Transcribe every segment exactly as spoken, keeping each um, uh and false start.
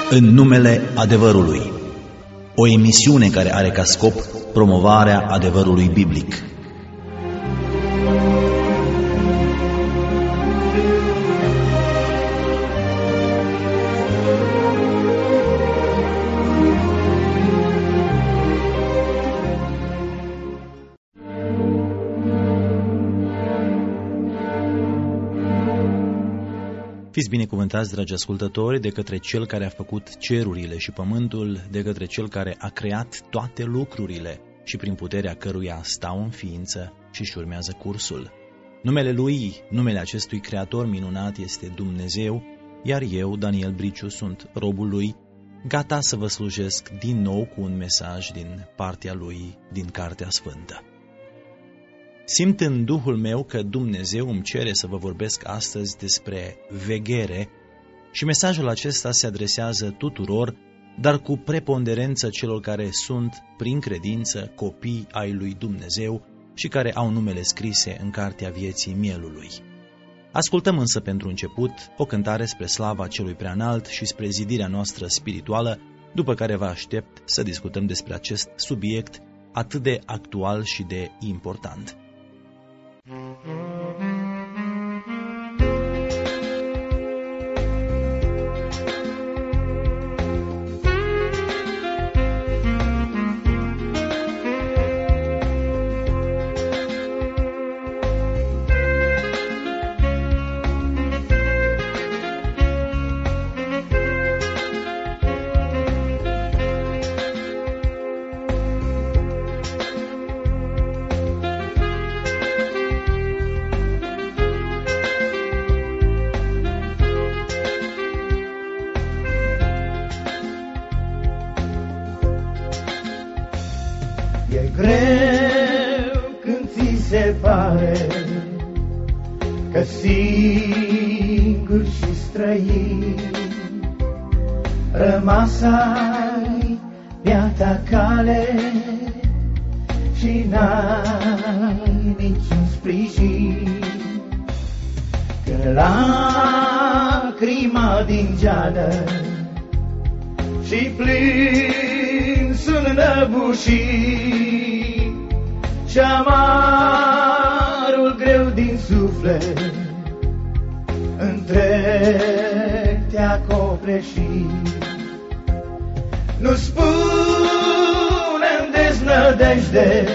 În numele adevărului, o emisiune care are ca scop promovarea adevărului biblic. Fiți binecuvântați, dragi ascultători, de către Cel care a făcut cerurile și pământul, de către Cel care a creat toate lucrurile și prin puterea căruia stau în ființă și își urmează cursul. Numele Lui, numele acestui Creator minunat este Dumnezeu, iar eu, Daniel Briciu, sunt robul Lui, gata să vă slujesc din nou cu un mesaj din partea Lui, din Cartea Sfântă. Simt în Duhul meu că Dumnezeu îmi cere să vă vorbesc astăzi despre veghere și mesajul acesta se adresează tuturor, dar cu preponderență celor care sunt, prin credință, copii ai lui Dumnezeu și care au numele scrise în Cartea Vieții Mielului. Ascultăm însă pentru început o cântare spre slava Celui Preanalt și spre zidirea noastră spirituală, după care vă aștept să discutăm despre acest subiect atât de actual și de important. E greu când ți se pare că singur și străin rămas ai pe-a ta cale și n-ai niciun sprijin. Când lacrima din geană și plânsul năbușit și amarul greu din suflet întreg te-a copleșit. Nu spune-mi deznădejde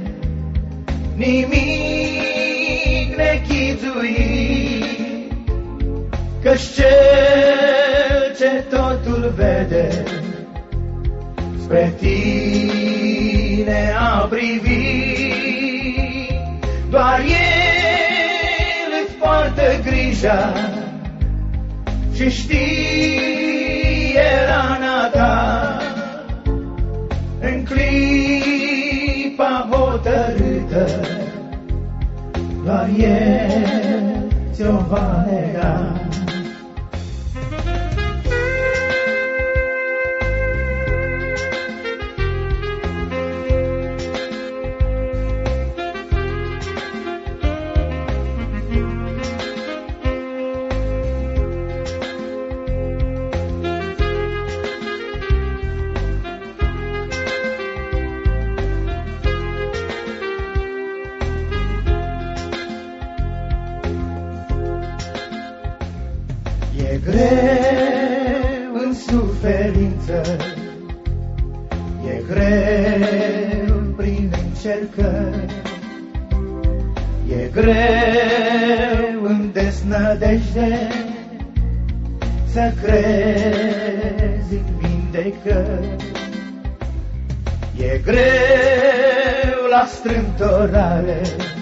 nimic nechizuit, că-și Cel ce totul vede spre tine a privit. Doar El îți poartă grija și știe rana ta. În clipa hotărâtă doar El ți-o va nega. E greu în suferință, e greu prin încercări, e greu în deznădejde să crezi în vindecări, e greu la strâmtorare,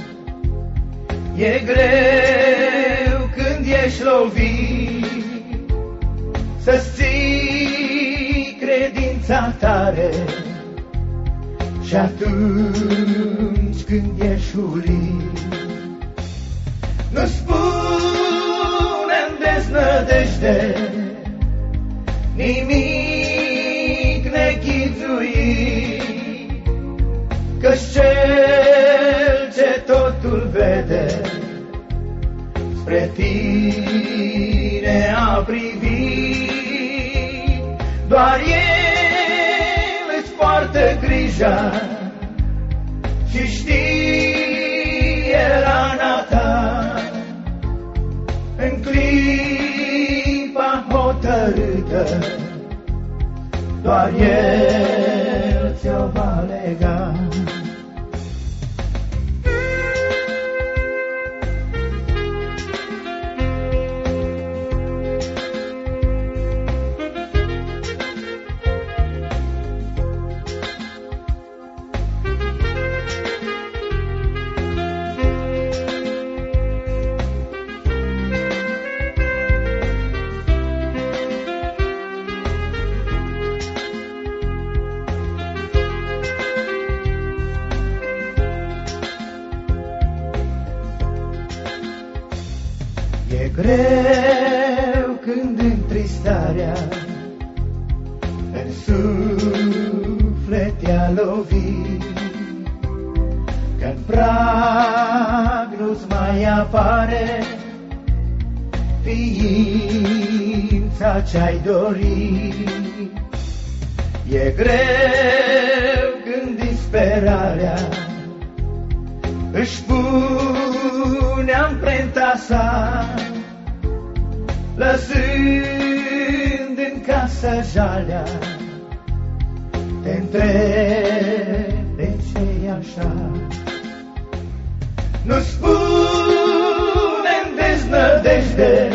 e greu când ești lovit să-ți ții credința tare și atunci când ești urit. Nu spune-mi deznădejde nimic nechizuit, că-și Cel ce totul vede spre tine a privit. doar El îți poartă grija și știe rana ta. În clipa hotărâtă, doar El ți-o va lega. E greu când întristarea în suflet te-a lovit, când prag nu-ți mai apare ființa ce-ai dorit. E greu când disperarea își pune amprenta sa, lăsând în casă jalea. Te întreb de ce-i așa. Nu spune-mi deznădejde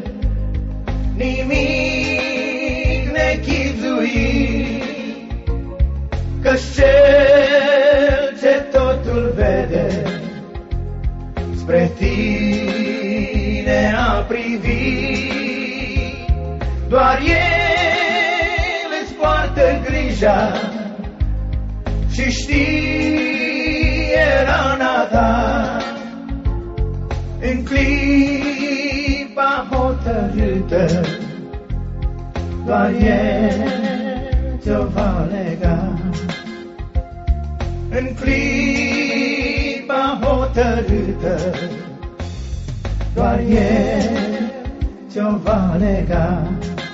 nimic nechizuit, că-și Cel ce totul vede spre tine a privit. Doar El îți poartă grija și știe rana ta. În clipa hotărâtă, doar El ți-o va lega. În clipa hotărâtă, doar El ți-o va lega.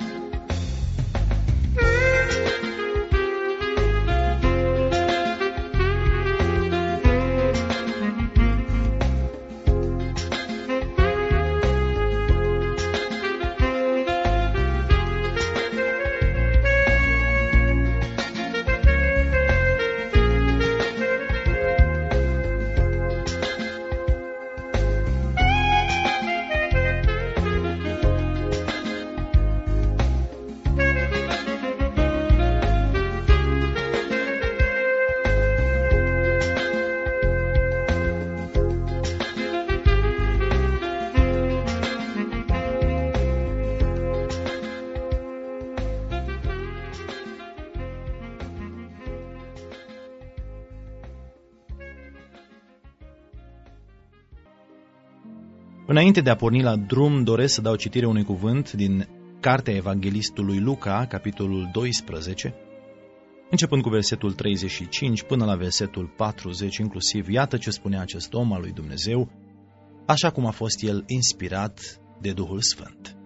Înainte de a porni la drum, doresc să dau citire unui cuvânt din Cartea Evanghelistului Luca, capitolul doisprezece, începând cu versetul treizeci și cinci până la versetul patruzeci inclusiv. Iată ce spunea acest om al lui Dumnezeu, așa cum a fost el inspirat de Duhul Sfânt.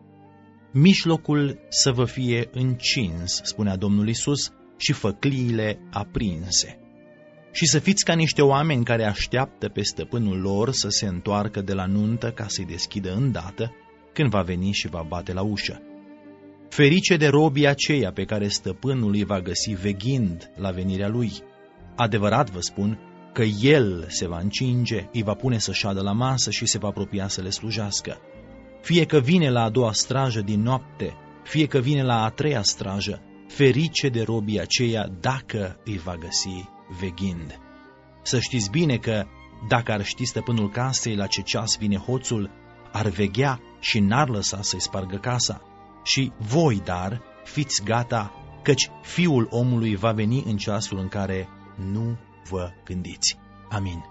Mijlocul să vă fie încins, spunea Domnul Iisus, și făcliile aprinse. Și să fiți ca niște oameni care așteaptă pe stăpânul lor să se întoarcă de la nuntă ca să-i deschidă îndată când va veni și va bate la ușă. Ferice de robii aceia pe care stăpânul îi va găsi veghind la venirea lui. Adevărat vă spun că el se va încinge, îi va pune să șadă la masă și se va apropia să le slujească. Fie că vine la a doua strajă din noapte, fie că vine la a treia strajă, ferice de robii aceia dacă îi va găsi veghind. Să știți bine că dacă ar ști stăpânul casei la ce ceas vine hoțul, ar veghea și n-ar lăsa să-i spargă casa. Și voi, dar, fiți gata, căci Fiul omului va veni în ceasul în care nu vă gândiți. Amin.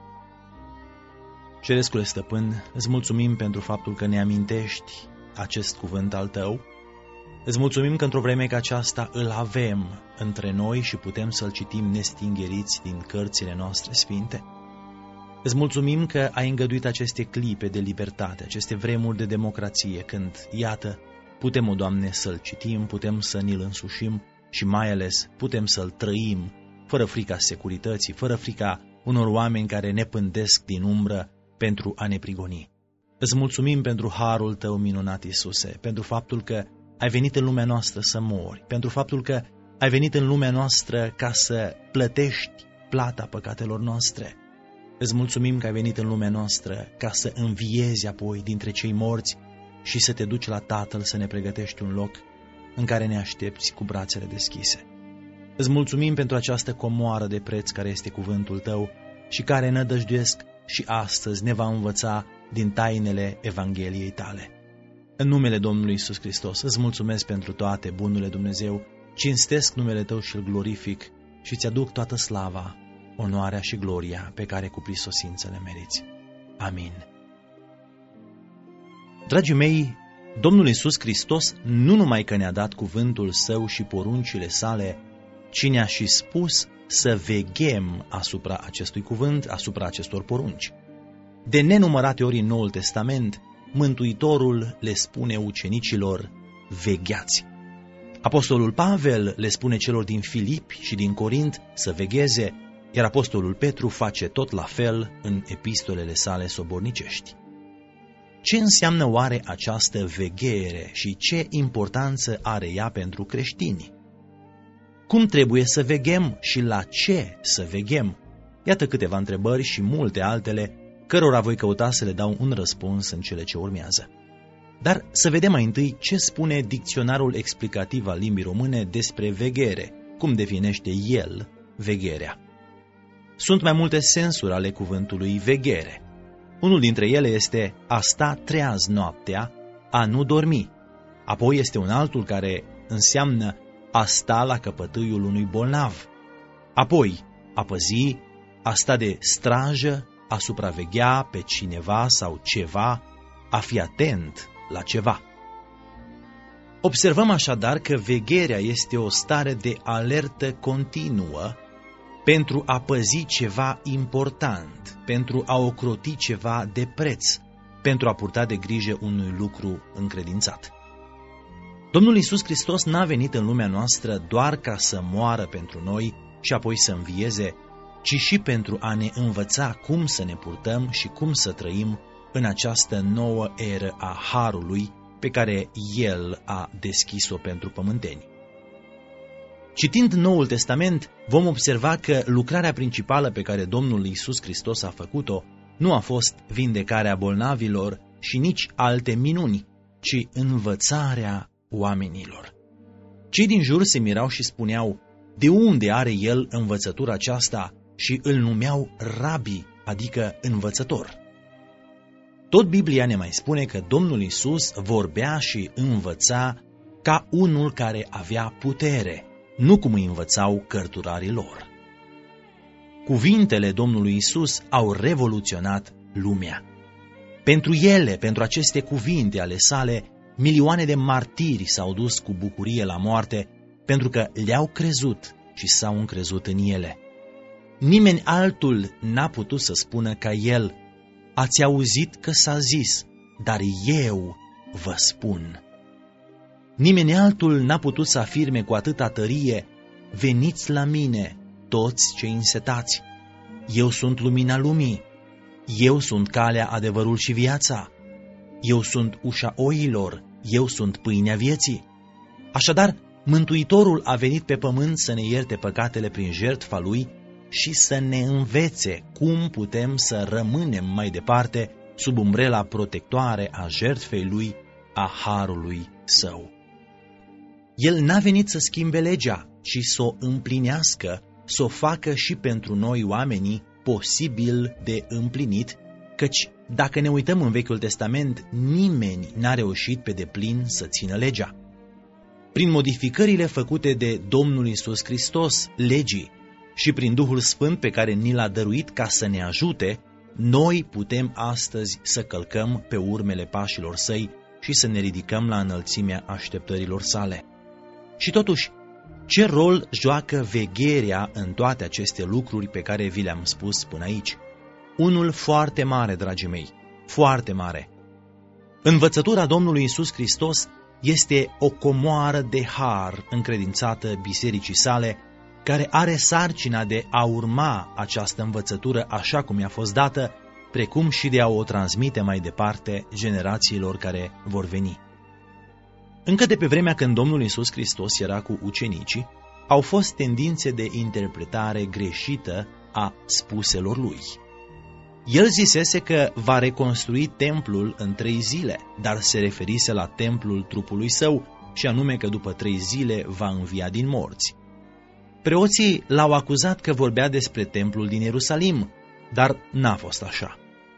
Cerescule Stăpân, îți mulțumim pentru faptul că ne amintești acest cuvânt al Tău. Îți mulțumim că într-o vreme ca aceasta îl avem între noi și putem să-l citim nestingheriți din cărțile noastre sfinte. Îți mulțumim că ai îngăduit aceste clipe de libertate, aceste vremuri de democrație, când, iată, putem, o Doamne, să-L citim, putem să ni-L însușim și mai ales putem să-L trăim fără frica securității, fără frica unor oameni care ne pândesc din umbră pentru a ne prigoni. Îți mulțumim pentru harul Tău minunat, Iisuse, pentru faptul că ai venit în lumea noastră să mori, pentru faptul că ai venit în lumea noastră ca să plătești plata păcatelor noastre. Îți mulțumim că ai venit în lumea noastră ca să înviezi apoi dintre cei morți și să te duci la Tatăl să ne pregătești un loc în care ne aștepți cu brațele deschise. Îți mulțumim pentru această comoară de preț care este cuvântul Tău și care, nădăjduiesc, și astăzi ne va învăța din tainele Evangheliei Tale. În numele Domnului Iisus Hristos îți mulțumesc pentru toate, bunule Dumnezeu, cinstesc numele Tău și îl glorific și îți aduc toată slava, onoarea și gloria pe care cu prisosință le meriți. Amin. Dragii mei, Domnul Iisus Hristos nu numai că ne-a dat cuvântul Său și poruncile Sale, ci ne-a și spus să veghem asupra acestui cuvânt, asupra acestor porunci. De nenumărate ori în Noul Testament, Mântuitorul le spune ucenicilor, vegheați. Apostolul Pavel le spune celor din Filipi și din Corint să vegheze, iar apostolul Petru face tot la fel în epistolele sale sobornicești. Ce înseamnă oare această veghere și ce importanță are ea pentru creștini? Cum trebuie să veghem și la ce să veghem? Iată câteva întrebări și multe altele, cărora voi căuta să le dau un răspuns în cele ce urmează. Dar să vedem mai întâi ce spune dicționarul explicativ al limbii române despre veghere, cum definește el vegherea. Sunt mai multe sensuri ale cuvântului veghere. Unul dintre ele este a sta treaz noaptea, a nu dormi. Apoi este un altul care înseamnă a sta la căpătâiul unui bolnav. Apoi, a păzi, a sta de strajă, a supraveghea pe cineva sau ceva, a fi atent la ceva. Observăm așadar că vegherea este o stare de alertă continuă pentru a păzi ceva important, pentru a ocroti ceva de preț, pentru a purta de grijă unui lucru încredințat. Domnul Iisus Hristos n-a venit în lumea noastră doar ca să moară pentru noi și apoi să învieze, ci și pentru a ne învăța cum să ne purtăm și cum să trăim în această nouă eră a harului pe care El a deschis-o pentru pământeni. Citind Noul Testament, vom observa că lucrarea principală pe care Domnul Iisus Hristos a făcut-o nu a fost vindecarea bolnavilor și nici alte minuni, ci învățarea oamenilor. Cei din jur se mirau și spuneau, de unde are El învățătura aceasta? Și îl numeau rabi, adică învățător. Tot Biblia ne mai spune că Domnul Iisus vorbea și învăța ca unul care avea putere, nu cum îi învățau cărturarii lor. Cuvintele Domnului Iisus au revoluționat lumea. Pentru ele, pentru aceste cuvinte ale sale, milioane de martiri s-au dus cu bucurie la moarte, pentru că le-au crezut și s-au încrezut în ele. Nimeni altul n-a putut să spună ca el, ați auzit că s-a zis, dar eu vă spun. Nimeni altul n-a putut să afirme cu atâta tărie, veniți la mine, toți cei însetați, eu sunt lumina lumii, eu sunt calea, adevărul și viața, eu sunt ușa oilor, eu sunt pâinea vieții. Așadar, Mântuitorul a venit pe pământ să ne ierte păcatele prin jertfa Lui și să ne învețe cum putem să rămânem mai departe sub umbrela protectoare a jertfei Lui, a harului Său. El n-a venit să schimbe legea, ci să o împlinească, să o facă și pentru noi oamenii posibil de împlinit, căci dacă ne uităm în Vechiul Testament, nimeni n-a reușit pe deplin să țină legea. Prin modificările făcute de Domnul Iisus Hristos, legii, și prin Duhul Sfânt pe care ni l-a dăruit ca să ne ajute, noi putem astăzi să călcăm pe urmele pașilor Săi și să ne ridicăm la înălțimea așteptărilor Sale. Și totuși, ce rol joacă vegherea în toate aceste lucruri pe care vi le-am spus până aici? Unul foarte mare, dragii mei, foarte mare. Învățătura Domnului Iisus Hristos este o comoară de har încredințată bisericii sale, care are sarcina de a urma această învățătură așa cum i-a fost dată, precum și de a o transmite mai departe generațiilor care vor veni. Încă de pe vremea când Domnul Iisus Hristos era cu ucenicii, au fost tendințe de interpretare greșită a spuselor lui. El zisese că va reconstrui templul în trei zile, dar se referise la templul trupului său, și anume că după trei zile va învia din morți. Preoții l-au acuzat că vorbea despre templul din Ierusalim, dar n-a fost așa.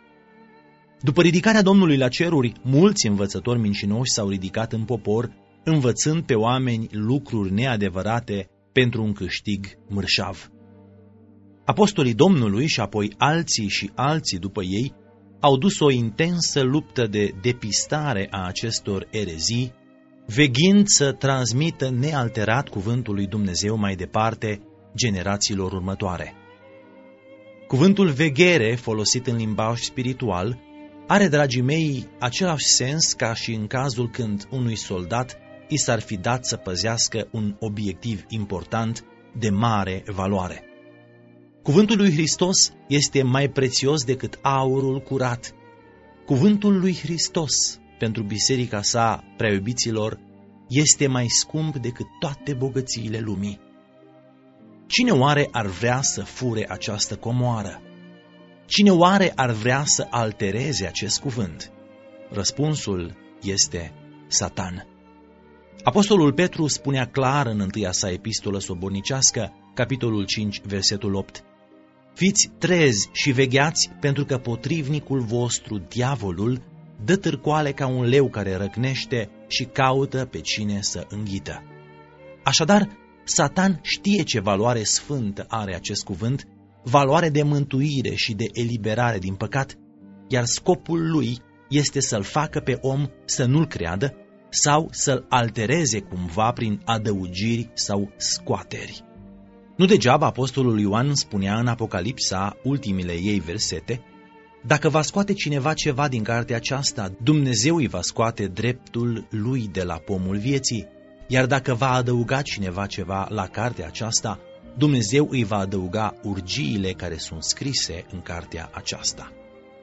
După ridicarea Domnului la ceruri, mulți învățători mincinoși s-au ridicat în popor, învățând pe oameni lucruri neadevărate pentru un câștig mărșav. Apostolii Domnului și apoi alții și alții după ei au dus o intensă luptă de depistare a acestor erezii, veghind să transmită nealterat cuvântul lui Dumnezeu mai departe generațiilor următoare. Cuvântul veghere, folosit în limbaj spiritual, are, dragii mei, același sens ca și în cazul când unui soldat i s-ar fi dat să păzească un obiectiv important de mare valoare. Cuvântul lui Hristos este mai prețios decât aurul curat. Cuvântul lui Hristos pentru biserica sa, prea iubiților, este mai scump decât toate bogățiile lumii. Cine oare ar vrea să fure această comoară? Cine oare ar vrea să altereze acest cuvânt? Răspunsul este Satan. Apostolul Petru spunea clar în întâia sa epistolă sobornicească, capitolul cinci, versetul opt: Fiți trezi și vegheați, pentru că potrivnicul vostru, diavolul, dă târcoale ca un leu care răcnește și caută pe cine să înghită. Așadar, Satan știe ce valoare sfântă are acest cuvânt, valoare de mântuire și de eliberare din păcat, iar scopul lui este să-l facă pe om să nu-l creadă sau să-l altereze cumva prin adăugiri sau scoateri. Nu degeaba apostolul Ioan spunea în Apocalipsa, ultimile ei versete: dacă va scoate cineva ceva din cartea aceasta, Dumnezeu îi va scoate dreptul lui de la pomul vieții, iar dacă va adăuga cineva ceva la cartea aceasta, Dumnezeu îi va adăuga urgiile care sunt scrise în cartea aceasta.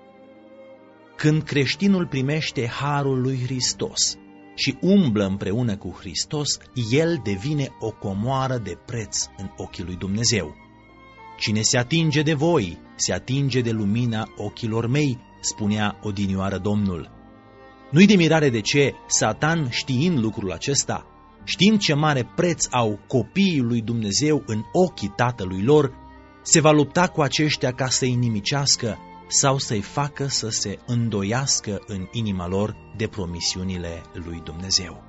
Când creștinul primește harul lui Hristos și umblă împreună cu Hristos, el devine o comoară de preț în ochii lui Dumnezeu. Cine se atinge de voi, se atinge de lumina ochilor mei, spunea odinioară Domnul. Nu-i de mirare de ce Satan, știind lucrul acesta, știind ce mare preț au copiii lui Dumnezeu în ochii tatălui lor, se va lupta cu aceștia ca să-i nimicească sau să-i facă să se îndoiască în inima lor de promisiunile lui Dumnezeu.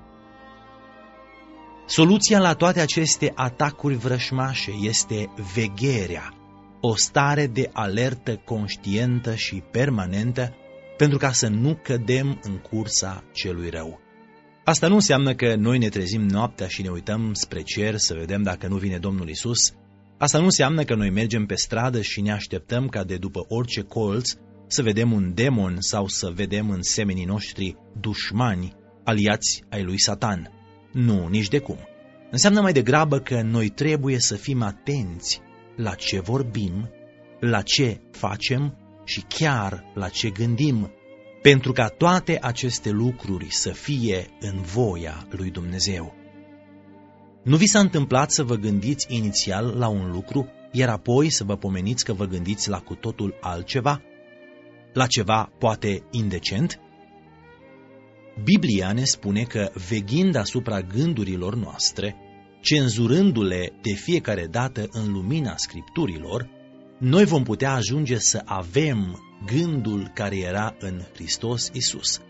Soluția la toate aceste atacuri vrășmașe este vegherea, o stare de alertă conștientă și permanentă, pentru ca să nu cădem în cursa celui rău. Asta nu înseamnă că noi ne trezim noaptea și ne uităm spre cer să vedem dacă nu vine Domnul Isus. Asta nu înseamnă că noi mergem pe stradă și ne așteptăm ca de după orice colț să vedem un demon sau să vedem în semenii noștri dușmani, aliați ai lui Satan. Nu, nici de cum. Înseamnă mai degrabă că noi trebuie să fim atenți la ce vorbim, la ce facem și chiar la ce gândim, pentru ca toate aceste lucruri să fie în voia lui Dumnezeu. Nu vi s-a întâmplat să vă gândiți inițial la un lucru, iar apoi să vă pomeniți că vă gândiți la cu totul altceva? La ceva poate indecent? Biblia ne spune că, veghind asupra gândurilor noastre, cenzurându-le de fiecare dată în lumina Scripturilor, noi vom putea ajunge să avem gândul care era în Hristos Iisus.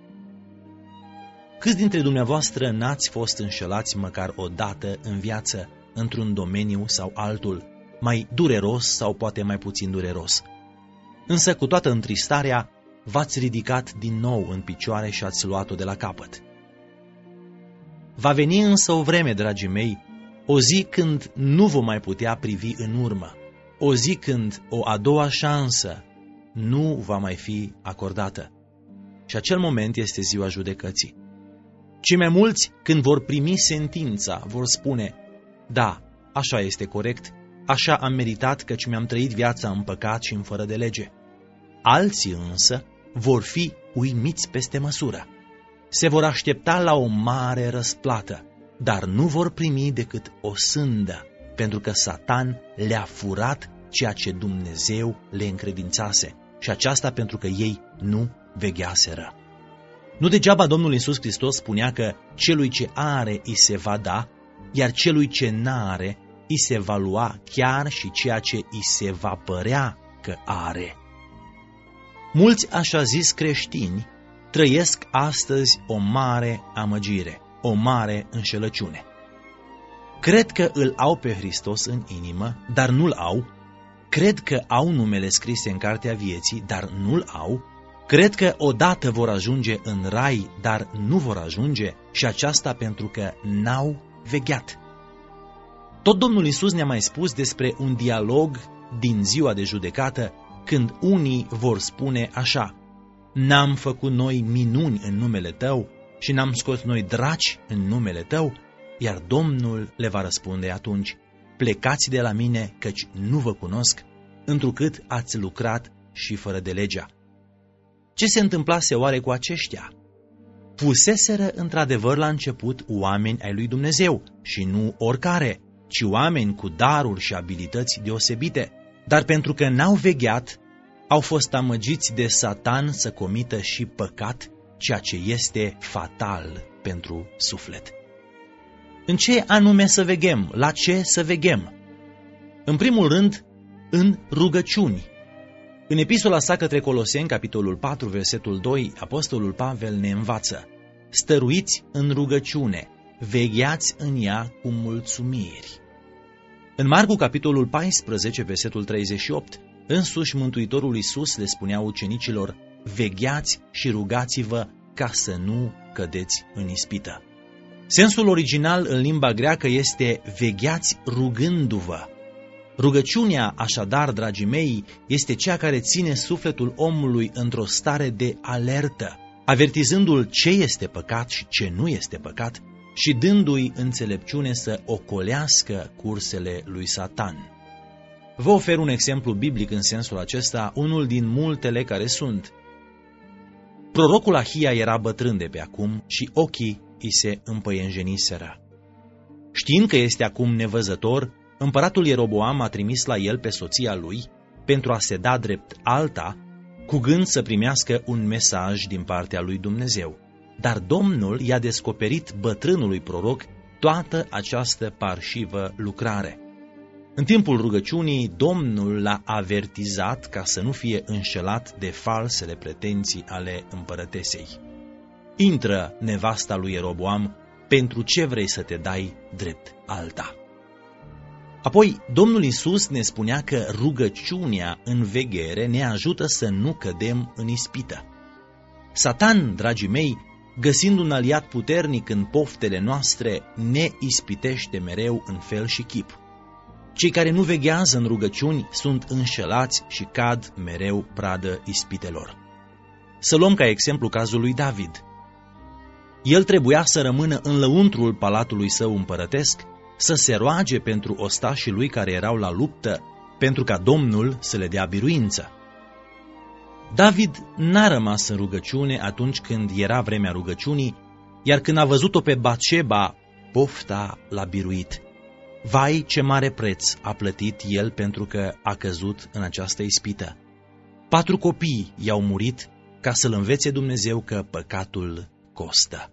Câți dintre dumneavoastră n-ați fost înșelați măcar o dată în viață, într-un domeniu sau altul, mai dureros sau poate mai puțin dureros? Însă, cu toată întristarea, v-ați ridicat din nou în picioare și ați luat-o de la capăt. Va veni însă o vreme, dragii mei, o zi când nu vom mai putea privi în urmă, o zi când o a doua șansă nu va mai fi acordată. Și acel moment este ziua judecății. Cei mai mulți, când vor primi sentința, vor spune: da, așa este corect, așa am meritat căci mi-am trăit viața în păcat și în fără de lege. Alții însă vor fi uimiți peste măsură. Se vor aștepta la o mare răsplată, dar nu vor primi decât o sândă, pentru că Satan le-a furat ceea ce Dumnezeu le încredințase, și aceasta pentru că ei nu vegheaseră. Nu degeaba Domnul Iisus Hristos spunea că celui ce are îi se va da, iar celui ce n-are îi se va lua chiar și ceea ce îi se va părea că are. Mulți așa zis creștini trăiesc astăzi o mare amăgire, o mare înșelăciune. Cred că îl au pe Hristos în inimă, dar nu-l au. Cred că au numele scrise în cartea vieții, dar nu-l au. Cred că odată vor ajunge în rai, dar nu vor ajunge, și aceasta pentru că n-au vegheat. Tot Domnul Iisus ne-a mai spus despre un dialog din ziua de judecată, când unii vor spune așa: n-am făcut noi minuni în numele tău și n-am scos noi draci în numele tău? Iar Domnul le va răspunde atunci: plecați de la mine, căci nu vă cunosc, întrucât ați lucrat și fără de legea. Ce se întâmplase oare cu aceștia? Fuseseră într-adevăr la început oameni ai lui Dumnezeu și nu oricare, ci oameni cu daruri și abilități deosebite, dar pentru că n-au vegheat, au fost amăgiți de Satan să comită și păcat, ceea ce este fatal pentru suflet. În ce anume să veghem? La ce să veghem? În primul rând, în rugăciuni. În epistola sa către Coloseni, capitolul patru, versetul doi, apostolul Pavel ne învață: stăruiți în rugăciune, vegheați în ea cu mulțumiri. În Marcu, capitolul paisprezece, versetul treizeci și opt, însuși Mântuitorul Iisus le spunea ucenicilor: vegheați și rugați-vă ca să nu cădeți în ispită. Sensul original în limba greacă este vegheați rugându-vă. Rugăciunea, așadar, dragii mei, este cea care ține sufletul omului într-o stare de alertă, avertizându-l ce este păcat și ce nu este păcat și dându-i înțelepciune să ocolească cursele lui Satan. Vă ofer un exemplu biblic în sensul acesta, unul din multele care sunt. Prorocul Ahia era bătrân de pe acum și ochii îi se împăienjeniseră. Știind că este acum nevăzător, împăratul Ieroboam a trimis la el pe soția lui pentru a se da drept alta, cu gând să primească un mesaj din partea lui Dumnezeu. Dar Domnul i-a descoperit bătrânului proroc toată această parșivă lucrare. În timpul rugăciunii, Domnul l-a avertizat ca să nu fie înșelat de falsele pretenții ale împărătesei. Intră, nevasta lui Ieroboam, pentru ce vrei să te dai drept alta? Apoi, Domnul Iisus ne spunea că rugăciunea în veghere ne ajută să nu cădem în ispită. Satan, dragii mei, găsind un aliat puternic în poftele noastre, ne ispitește mereu în fel și chip. Cei care nu veghează în rugăciuni sunt înșelați și cad mereu pradă ispitelor. Să luăm ca exemplu cazul lui David. El trebuia să rămână în lăuntrul palatului său împărătesc, să se roage pentru ostașii lui care erau la luptă, pentru ca Domnul să le dea biruință. David n-a rămas în rugăciune atunci când era vremea rugăciunii, iar când a văzut-o pe Batșeba, pofta l-a biruit. Vai, ce mare preț a plătit el pentru că a căzut în această ispită. Patru copii i-au murit ca să-l învețe Dumnezeu că păcatul costă.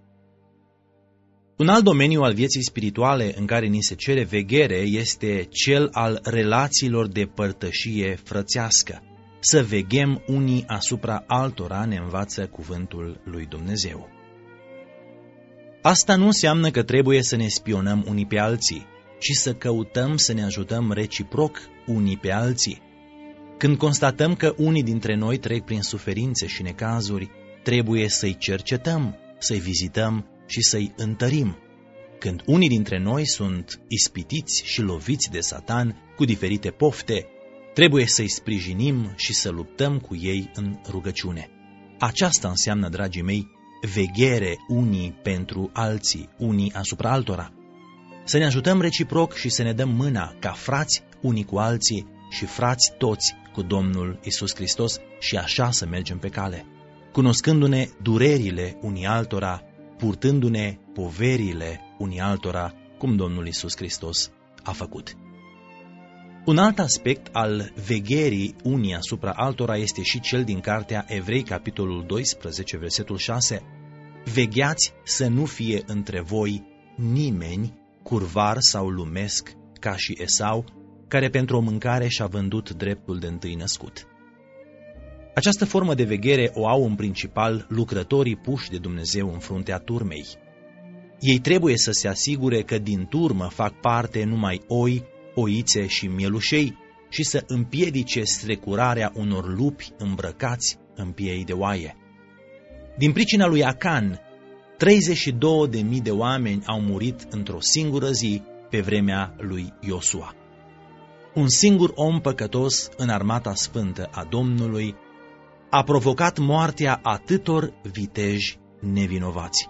Un alt domeniu al vieții spirituale în care ni se cere veghere este cel al relațiilor de părtășie frățească. Să veghem unii asupra altora, ne învață cuvântul lui Dumnezeu. Asta nu înseamnă că trebuie să ne spionăm unii pe alții, ci să căutăm să ne ajutăm reciproc unii pe alții. Când constatăm că unii dintre noi trec prin suferințe și necazuri, trebuie să-i cercetăm, să-i vizităm și să-i întărim. Când unii dintre noi sunt ispitiți și loviți de Satan cu diferite pofte, trebuie să-i sprijinim și să luptăm cu ei în rugăciune. Aceasta înseamnă, dragii mei, veghere unii pentru alții, unii asupra altora. Să ne ajutăm reciproc și să ne dăm mâna ca frați unii cu alții și frați toți cu Domnul Iisus Hristos și așa să mergem pe cale, cunoscându-ne durerile unii altora, purtându-ne poverile unii altora, cum Domnul Iisus Hristos a făcut. Un alt aspect al vegherii unii asupra altora este și cel din cartea Evrei, capitolul doisprezece, versetul șase. Vegheați să nu fie între voi nimeni curvar sau lumesc, ca și Esau, care pentru o mâncare și-a vândut dreptul de întâi născut. Această formă de veghere o au în principal lucrătorii puși de Dumnezeu în fruntea turmei. Ei trebuie să se asigure că din turmă fac parte numai oi, oițe și mielușei și să împiedice strecurarea unor lupi îmbrăcați în piei de oaie. Din pricina lui Acan, treizeci și două de mii de oameni au murit într-o singură zi pe vremea lui Iosua. Un singur om păcătos în armata sfântă a Domnului a provocat moartea atâtor viteji nevinovați.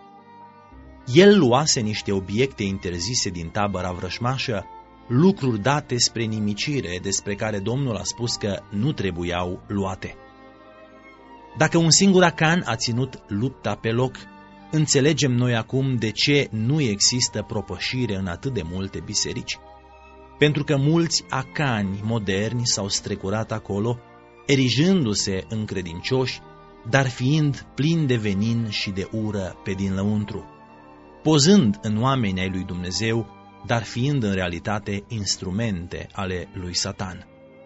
El luase niște obiecte interzise din tabăra vrășmașă, lucruri date spre nimicire, despre care Domnul a spus că nu trebuiau luate. Dacă un singur Acan a ținut lupta pe loc, înțelegem noi acum de ce nu există propășire în atât de multe biserici. Pentru că mulți acani moderni s-au strecurat acolo, erijându-se în credincioși, dar fiind plini de venin și de ură pe din lăuntru, pozând în oameni ai lui Dumnezeu, dar fiind în realitate instrumente ale lui Satan.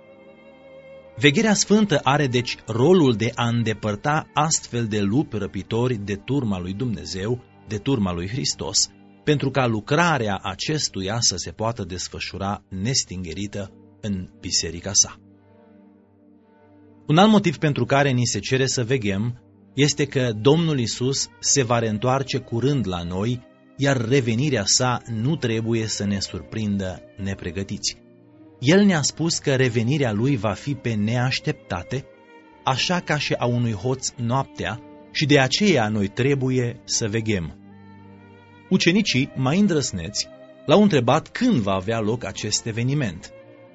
Vegherea sfântă are deci rolul de a îndepărta astfel de lupi răpitori de turma lui Dumnezeu, de turma lui Hristos, pentru ca lucrarea acestuia să se poată desfășura nestingerită în biserica sa. Un alt motiv pentru care ni se cere să veghem este că Domnul Iisus se va reîntoarce curând la noi, iar revenirea sa nu trebuie să ne surprindă nepregătiți. El ne-a spus că revenirea lui va fi pe neașteptate, așa ca și a unui hoț noaptea, și de aceea noi trebuie să veghem. Ucenicii, mai îndrăsneți, l-au întrebat când va avea loc acest eveniment.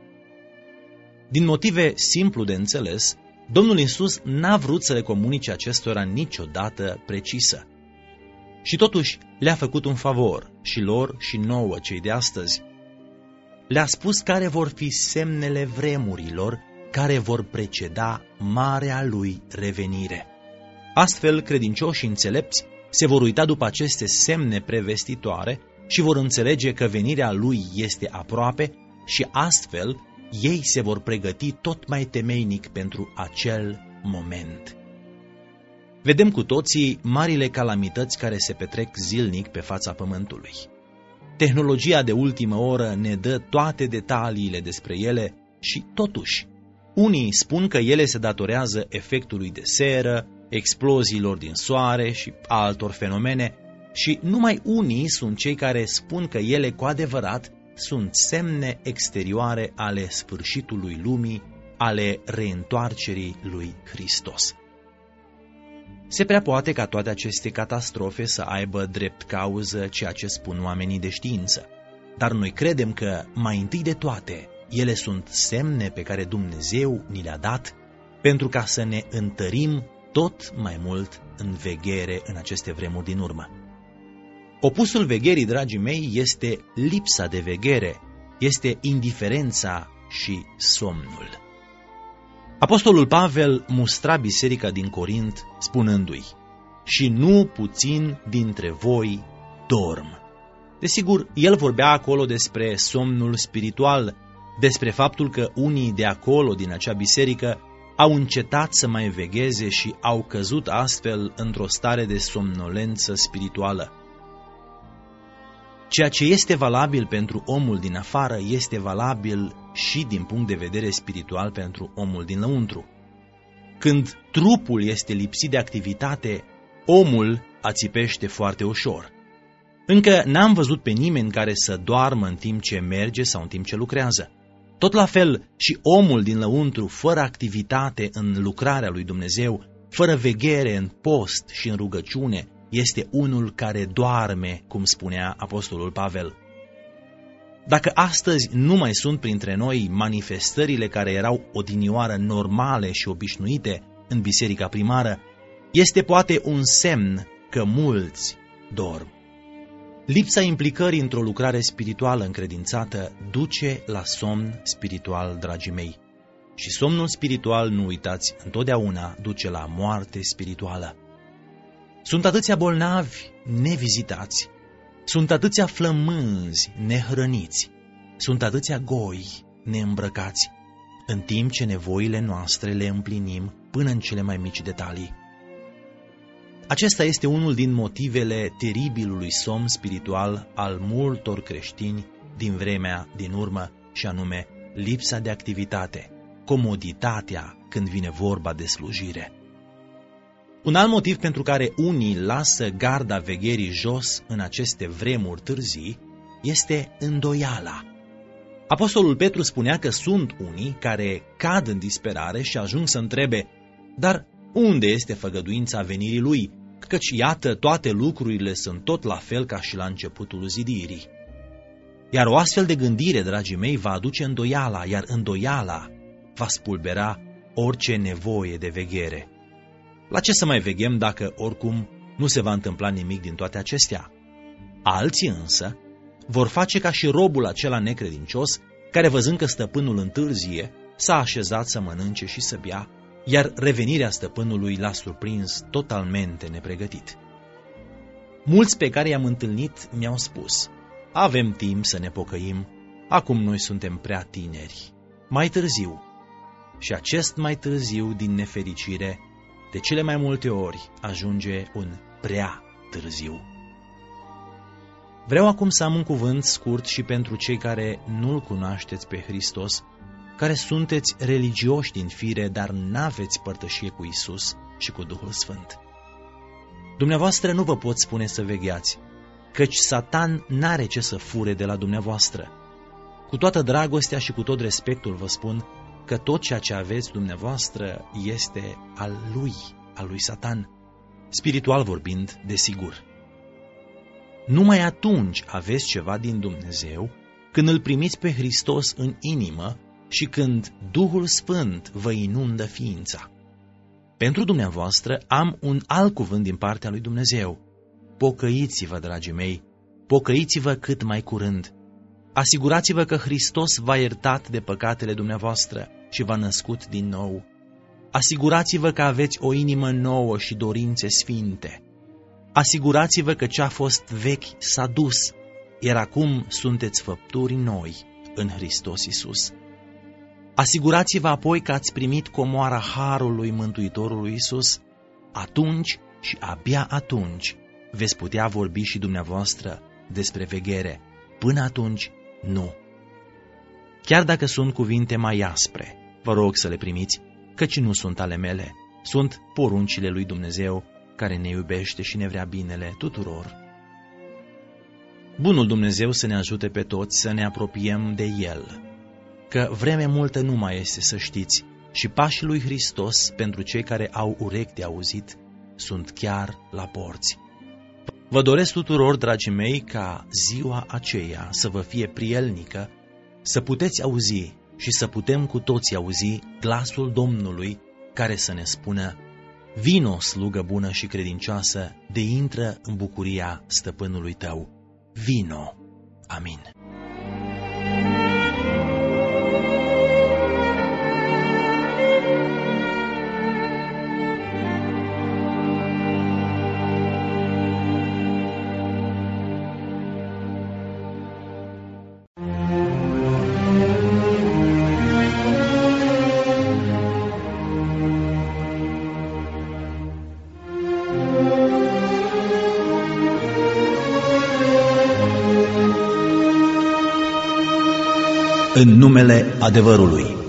Din motive simplu de înțeles, Domnul Iisus n-a vrut să le comunice acestora niciodată precisă. Și totuși le-a făcut un favor, și lor și nouă, cei de astăzi. Le-a spus care vor fi semnele vremurilor care vor preceda marea lui revenire. Astfel, credincioșii înțelepți se vor uita după aceste semne prevestitoare și vor înțelege că venirea lui este aproape și astfel ei se vor pregăti tot mai temeinic pentru acel moment. Vedem cu toții marile calamități care se petrec zilnic pe fața pământului. Tehnologia de ultimă oră ne dă toate detaliile despre ele și, totuși, unii spun că ele se datorează efectului de seră, exploziilor din soare și altor fenomene și numai unii sunt cei care spun că ele cu adevărat sunt semne exterioare ale sfârșitului lumii, ale reîntoarcerii lui Hristos. Se prea poate ca toate aceste catastrofe să aibă drept cauză ceea ce spun oamenii de știință, dar noi credem că, mai întâi de toate, ele sunt semne pe care Dumnezeu ni le-a dat pentru ca să ne întărim tot mai mult în veghere în aceste vremuri din urmă. Opusul vegherii, dragii mei, este lipsa de veghere, este indiferența și somnul. Apostolul Pavel mustra biserica din Corint spunându-i: și nu puțin dintre voi dorm. Desigur, el vorbea acolo despre somnul spiritual, despre faptul că unii de acolo, din acea biserică, au încetat să mai vegheze și au căzut astfel într-o stare de somnolență spirituală. Ceea ce este valabil pentru omul din afară este valabil și din punct de vedere spiritual pentru omul din lăuntru. Când trupul este lipsit de activitate, omul ațipește foarte ușor. Încă n-am văzut pe nimeni care să doarmă în timp ce merge sau în timp ce lucrează. Tot la fel și omul din lăuntru, fără activitate în lucrarea lui Dumnezeu, fără veghere în post și în rugăciune, este unul care doarme, cum spunea apostolul Pavel. Dacă astăzi nu mai sunt printre noi manifestările care erau odinioară normale și obișnuite în biserica primară, este poate un semn că mulți dorm. Lipsa implicării într-o lucrare spirituală încredințată duce la somn spiritual, dragii mei. Și somnul spiritual, nu uitați, întotdeauna duce la moarte spirituală. Sunt atâția bolnavi nevizitați, sunt atâția flămânzi nehrăniți, sunt atâția goi neîmbrăcați, în timp ce nevoile noastre le împlinim până în cele mai mici detalii. Acesta este unul din motivele teribilului somn spiritual al multor creștini din vremea din urmă, și anume lipsa de activitate, comoditatea când vine vorba de slujire. Un alt motiv pentru care unii lasă garda vegherii jos în aceste vremuri târzii este îndoiala. Apostolul Petru spunea că sunt unii care cad în disperare și ajung să întrebe: dar unde este făgăduința venirii lui? Căci iată, toate lucrurile sunt tot la fel ca și la începutul zidirii. Iar o astfel de gândire, dragii mei, va aduce îndoiala, iar îndoiala va spulbera orice nevoie de veghere. La ce să mai veghem dacă oricum nu se va întâmpla nimic din toate acestea? Alții însă vor face ca și robul acela necredincios, care văzând că stăpânul întârzie, s-a așezat să mănânce și să bea, iar revenirea stăpânului l-a surprins totalmente nepregătit. Mulți pe care i-am întâlnit mi-au spus: avem timp să ne pocăim, acum noi suntem prea tineri, mai târziu. Și acest mai târziu, din nefericire, de cele mai multe ori ajunge un prea târziu. Vreau acum să am un cuvânt scurt și pentru cei care nu-L cunoașteți pe Hristos, care sunteți religioși din fire, dar n-aveți părtășie cu Isus și cu Duhul Sfânt. Dumneavoastră nu vă pot spune să vegheați, căci Satan n-are ce să fure de la dumneavoastră. Cu toată dragostea și cu tot respectul vă spun că tot ceea ce aveți dumneavoastră este al lui, al lui Satan, spiritual vorbind, desigur. Numai atunci aveți ceva din Dumnezeu când îl primiți pe Hristos în inimă și când Duhul Sfânt vă inundă ființa. Pentru dumneavoastră am un alt cuvânt din partea lui Dumnezeu. Pocăiți-vă, dragii mei, pocăiți-vă cât mai curând. Asigurați-vă că Hristos v-a iertat de păcatele dumneavoastră și v-a născut din nou. Asigurați-vă că aveți o inimă nouă și dorințe sfinte. Asigurați-vă că ce a fost vechi s-a dus, iar acum sunteți făpturi noi în Hristos Iisus. Asigurați-vă apoi că ați primit comoara harului Mântuitorului Iisus. Atunci și abia atunci veți putea vorbi și dumneavoastră despre veghere. Până atunci, nu. Chiar dacă sunt cuvinte mai aspre, vă rog să le primiți, căci nu sunt ale mele, sunt poruncile lui Dumnezeu, care ne iubește și ne vrea binele tuturor. Bunul Dumnezeu să ne ajute pe toți să ne apropiem de El, că vreme multă nu mai este, să știți, și pașii lui Hristos, pentru cei care au urechi de auzit, sunt chiar la porți. Vă doresc tuturor, dragii mei, ca ziua aceea să vă fie prielnică, să puteți auzi și să putem cu toții auzi glasul Domnului care să ne spună: vino, slugă bună și credincioasă, de intră în bucuria stăpânului tău. Vino. Amin. În numele adevărului.